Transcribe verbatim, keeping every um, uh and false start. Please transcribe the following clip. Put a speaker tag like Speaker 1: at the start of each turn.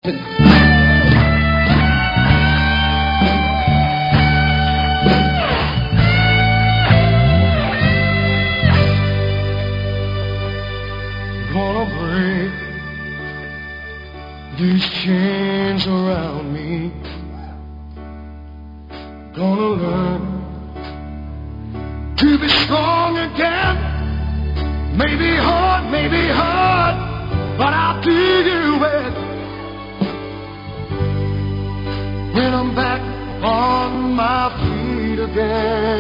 Speaker 1: Gonna break these chains around me. Gonna learn to be strong again. Maybe hard, maybe hard, but I'll do it when I'm back on my feet again.